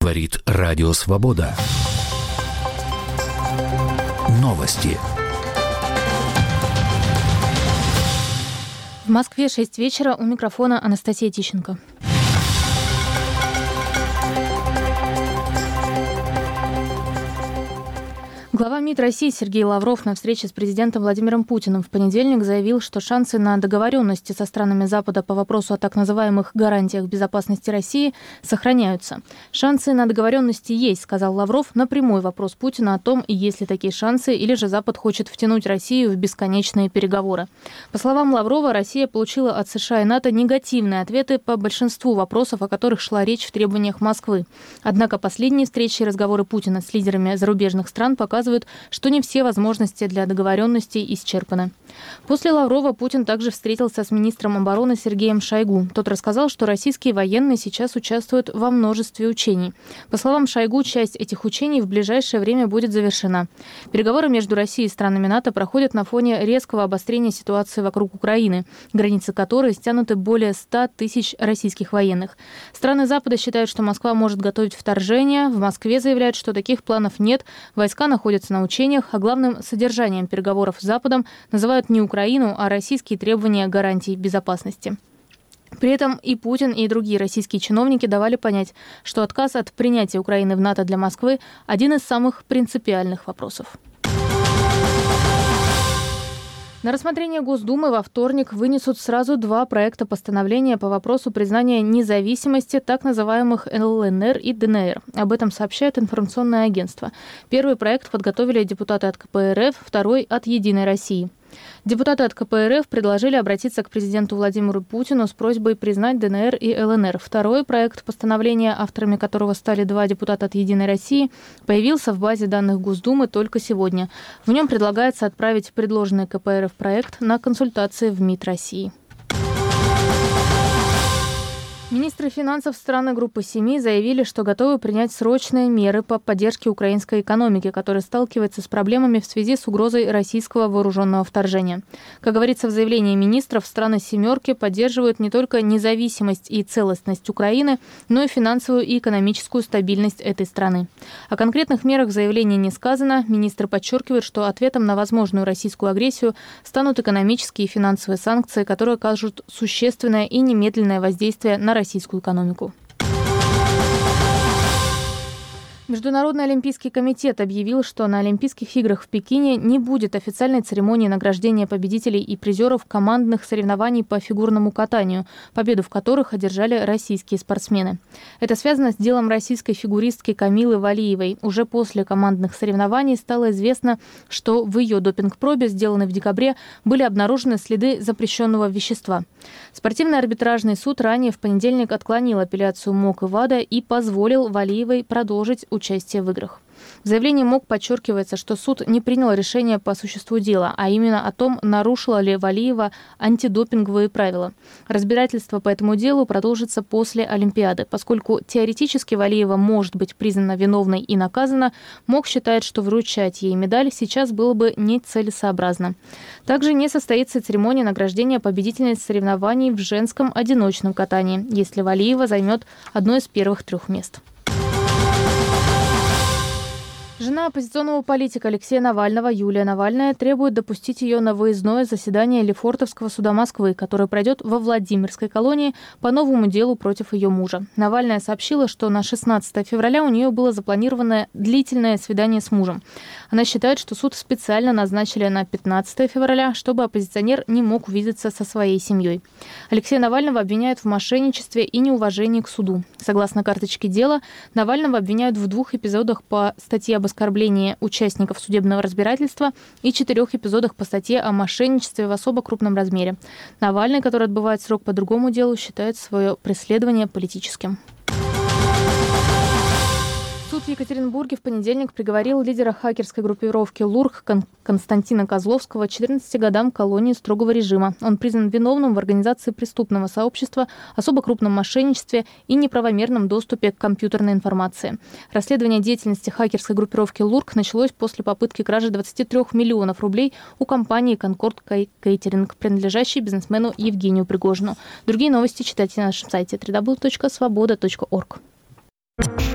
говорит Радио Свобода. Новости. В Москве 6 вечера, у микрофона Анастасия Тищенко. Глава МИД России Сергей Лавров на встрече с президентом Владимиром Путиным в понедельник заявил, что шансы на договоренности со странами Запада по вопросу о так называемых гарантиях безопасности России сохраняются. «Шансы на договоренности есть», — сказал Лавров на прямой вопрос Путина о том, есть ли такие шансы, или же Запад хочет втянуть Россию в бесконечные переговоры. По словам Лаврова, Россия получила от США и НАТО негативные ответы по большинству вопросов, о которых шла речь в требованиях Москвы. Однако последние встречи и разговоры Путина с лидерами зарубежных стран показывают, что не все возможности для договоренностей исчерпаны. После Лаврова Путин также встретился с министром обороны Сергеем Шойгу. Тот рассказал, что российские военные сейчас участвуют во множестве учений. По словам Шойгу, часть этих учений в ближайшее время будет завершена. Переговоры между Россией и странами НАТО проходят на фоне резкого обострения ситуации вокруг Украины, границы которой стянуты более 100 тысяч российских военных. Страны Запада считают, что Москва может готовить вторжение. В Москве заявляют, что таких планов нет. Войска находятся на учениях, а главным содержанием переговоров с Западом называют не Украину, а российские требования гарантий безопасности. При этом и Путин, и другие российские чиновники давали понять, что отказ от принятия Украины в НАТО для Москвы – один из самых принципиальных вопросов. На рассмотрение Госдумы во вторник вынесут сразу два проекта постановления по вопросу признания независимости так называемых ЛНР и ДНР. Об этом сообщает информационное агентство. Первый проект подготовили депутаты от КПРФ, второй – от «Единой России». Депутаты от КПРФ предложили обратиться к президенту Владимиру Путину с просьбой признать ДНР и ЛНР. Второй проект постановления, авторами которого стали два депутата от «Единой России», появился в базе данных Госдумы только сегодня. В нем предлагается отправить предложенный КПРФ проект на консультации в МИД России. Министры финансов страны группы «Семи» заявили, что готовы принять срочные меры по поддержке украинской экономики, которая сталкивается с проблемами в связи с угрозой российского вооруженного вторжения. Как говорится в заявлении министров, страны «Семерки» поддерживают не только независимость и целостность Украины, но и финансовую и экономическую стабильность этой страны. О конкретных мерах в заявлении не сказано. Министры подчеркивают, что ответом на возможную российскую агрессию станут экономические и финансовые санкции, которые окажут существенное и немедленное воздействие на российскую экономику. Международный олимпийский комитет объявил, что на Олимпийских играх в Пекине не будет официальной церемонии награждения победителей и призеров командных соревнований по фигурному катанию, победу в которых одержали российские спортсмены. Это связано с делом российской фигуристки Камилы Валиевой. Уже после командных соревнований стало известно, что в ее допинг-пробе, сделанной в декабре, были обнаружены следы запрещенного вещества. Спортивный арбитражный суд ранее в понедельник отклонил апелляцию МОК и ВАДА и позволил Валиевой продолжить участие в играх. В заявлении МОК подчеркивается, что суд не принял решение по существу дела, а именно о том, нарушила ли Валиева антидопинговые правила. Разбирательство по этому делу продолжится после Олимпиады. Поскольку теоретически Валиева может быть признана виновной и наказана, МОК считает, что вручать ей медаль сейчас было бы нецелесообразно. Также не состоится церемония награждения победительниц соревнований в женском одиночном катании, если Валиева займет одно из первых 3 мест. Жена оппозиционного политика Алексея Навального, Юлия Навальная, требует допустить ее на выездное заседание Лефортовского суда Москвы, которое пройдет во Владимирской колонии по новому делу против ее мужа. Навальная сообщила, что на 16 февраля у нее было запланировано длительное свидание с мужем. Она считает, что суд специально назначили на 15 февраля, чтобы оппозиционер не мог увидеться со своей семьей. Алексея Навального обвиняют в мошенничестве и неуважении к суду. Согласно карточке дела, Навального обвиняют в 2 эпизодах по статье об оскорблении участников судебного разбирательства и 4 эпизодах по статье о мошенничестве в особо крупном размере. Навальный, который отбывает срок по другому делу, считает свое преследование политическим. Суд в Екатеринбурге в понедельник приговорил лидера хакерской группировки ЛУРК Константина Козловского к 14 годам колонии строгого режима. Он признан виновным в организации преступного сообщества, особо крупном мошенничестве и неправомерном доступе к компьютерной информации. Расследование деятельности хакерской группировки ЛУРК началось после попытки кражи 23 миллионов рублей у компании «Конкорд Кейтеринг», принадлежащей бизнесмену Евгению Пригожину. Другие новости читайте на нашем сайте www.svoboda.org.